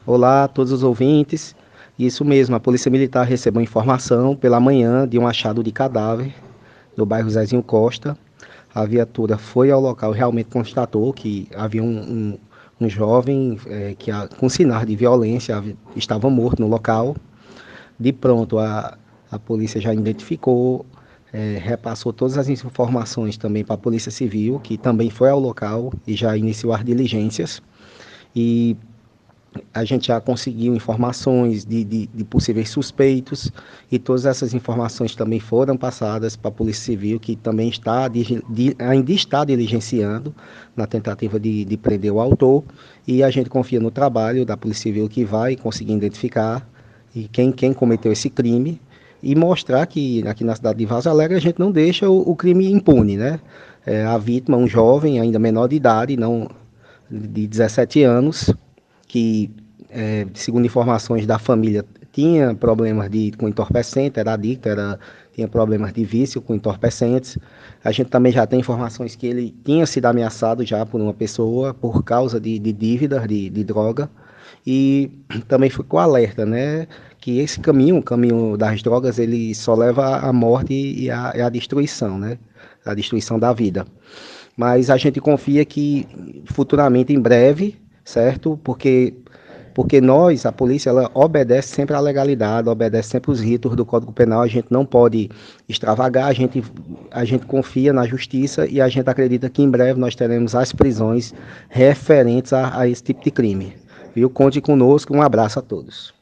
Olá a todos os ouvintes. Isso mesmo, a Polícia Militar recebeu informação pela manhã de um achado de cadáver no bairro Zezinho Costa. A viatura foi ao local e realmente constatou que havia um jovem com sinais de violência estava morto no local. De pronto, a polícia já identificou, repassou todas as informações também para a Polícia Civil, que também foi ao local e já iniciou as diligências. E a gente já conseguiu informações de possíveis suspeitos e todas essas informações também foram passadas para a Polícia Civil, que também ainda está diligenciando na tentativa de prender o autor, e a gente confia no trabalho da Polícia Civil que vai conseguir identificar quem cometeu esse crime e mostrar que aqui na cidade de Vaza Alegre a gente não deixa o crime impune, né? A vítima, um jovem ainda menor de idade, não de 17 anos, que, segundo informações da família, tinha problemas com entorpecente, era adicto, tinha problemas de vício com entorpecentes. A gente também já tem informações que ele tinha sido ameaçado já por uma pessoa por causa de dívidas de droga. E também ficou alerta, né, que esse caminho, o caminho das drogas, ele só leva à morte e à destruição, né, a destruição da vida. Mas a gente confia que futuramente, em breve, certo? Porque nós, a polícia, ela obedece sempre à legalidade, obedece sempre os ritos do Código Penal. A gente não pode extravagar, a gente confia na justiça e a gente acredita que em breve nós teremos as prisões referentes a esse tipo de crime. Viu? Conte conosco, um abraço a todos.